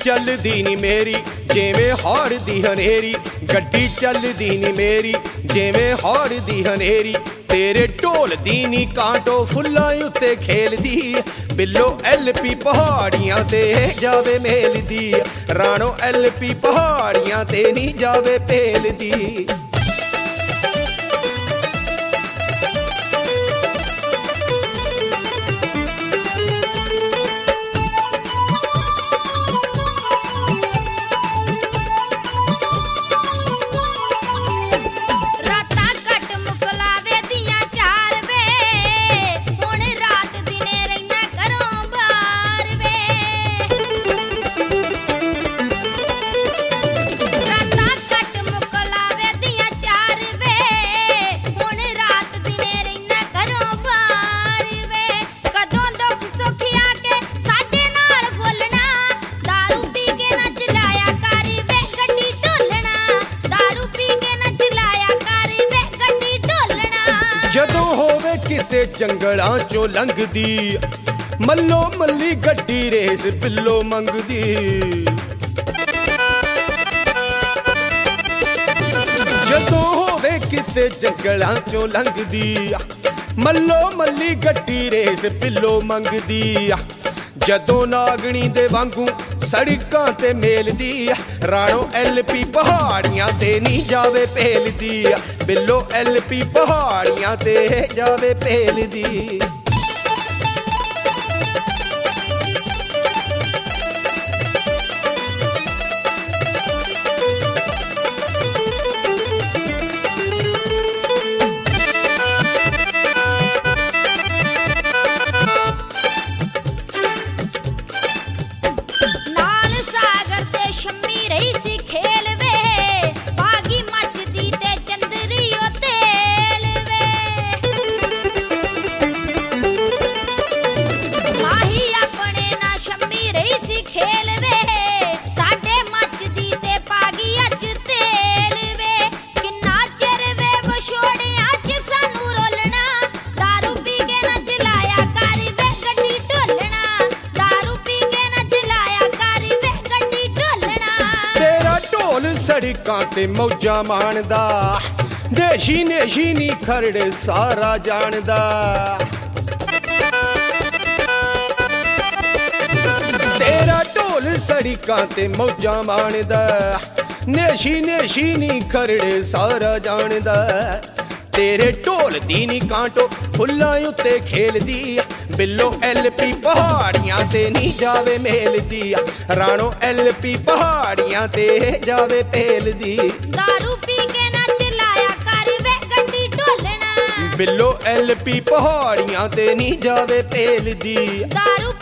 ਚੱਲਦੀ ਨੀ ਮੇਰੀ ਜਿਵੇਂ ਹੌੜ ਦੀ ਹਨੇਰੀ, ਗੱਡੀ ਚੱਲਦੀ ਨੀ ਮੇਰੀ ਜਿਵੇਂ ਹੌੜ ਦੀ ਹਨੇਰੀ। ਤੇਰੇ ਢੋਲ ਦੀ ਨੀ ਕਾਂਟੋ ਫੁੱਲਾਂ ਉੱਤੇ ਖੇਲਦੀ, ਬਿੱਲੋ LP ਪਹਾੜੀਆਂ ਤੇ ਜਾਵੇ ਮੇਲਦੀ, ਰਾਣੋ LP ਪਹਾੜੀਆਂ ਤੇ ਨੀ ਜਾਵੇ ਭੇਲਦੀ। ਜਦੋਂ ਹੋਵੇ ਕਿਤੇ ਜੰਗਲਾਂ ਚੋਂ ਲੰਘਦੀ, ਮੱਲੋ ਮੱਲੀ ਗੱਡੀ ਰੇਸ ਬਿੱਲੋ ਮੰਗਦੀ। ਜਦੋਂ ਹੋਵੇ ਕਿਤੇ ਜੰਗਲਾਂ ਚੋਂ ਲੰਘਦੀ, ਮੱਲੋ ਮੱਲੀ ਗੱਡੀ ਰੇਸ ਬਿੱਲੋ ਮੰਗਦੀ। ਜਦੋਂ ਨਾਗਣੀ ਦੇ ਵਾਂਗੂ ਸੜਕਾਂ ਤੇ ਮੇਲਦੀ, ਰਾਣੋ LP ਪਹਾੜੀਆਂ ਤੇ ਨੀ ਜਾਵੇ ਭੇਲਦੀ, ਬਿੱਲੋ LP ਪਹਾੜੀਆਂ ਤੇ ਜਾਵੇ ਭੇਲਦੀ। ਸੜਕਾਂ ਤੇ ਮੌਜਾਂ ਮਾਣਦਾ, ਦੇਸ਼ੀ ਨੇਸ਼ੀ ਨੀ ਖਰੜੇ ਸਾਰਾ ਜਾਣਦਾ। ਤੇਰਾ ਢੋਲ ਸੜਕਾਂ ਤੇ ਮੌਜਾਂ ਮਾਣਦਾ, ਨੇਸ਼ੀ ਨੇਸ਼ੀ ਨੀ ਖਰੜੇ ਸਾਰਾ ਜਾਣਦਾ। ਤੇਰੇ ਢੋਲ ਦੀ ਨੀ ਕਾਂਟੋ ਫੁੱਲਾਂ ਉੱਤੇ ਖੇਲਦੀ, ਬਿੱਲੋ LP ਪਹਾੜੀਆਂ ਤੇ ਨੀ ਜਾਵੇ ਮੇਲਦੀ, ਰਾਣੋ LP ਪਹਾੜੀਆਂ ਤੇ ਜਾਵੇ ਭੇਲਦੀ। ਦਾਰੂ ਪੀ ਕੇ ਨਾ ਚਲਾਇਆ ਕਰ ਵੇ ਗੱਡੀ ਢੋਲਣਾ, ਬਿੱਲੋ LP ਪਹਾੜੀਆਂ ਤੇ ਨੀ ਜਾਵੇ ਭੇਲਦੀ। ਦਾਰੂ